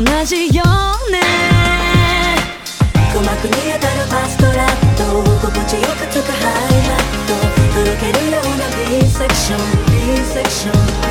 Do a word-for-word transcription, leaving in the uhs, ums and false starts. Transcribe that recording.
じよね。 鼓膜に当たるファストラット、心地よくつくハイハット、とろけるような B セクション B セクション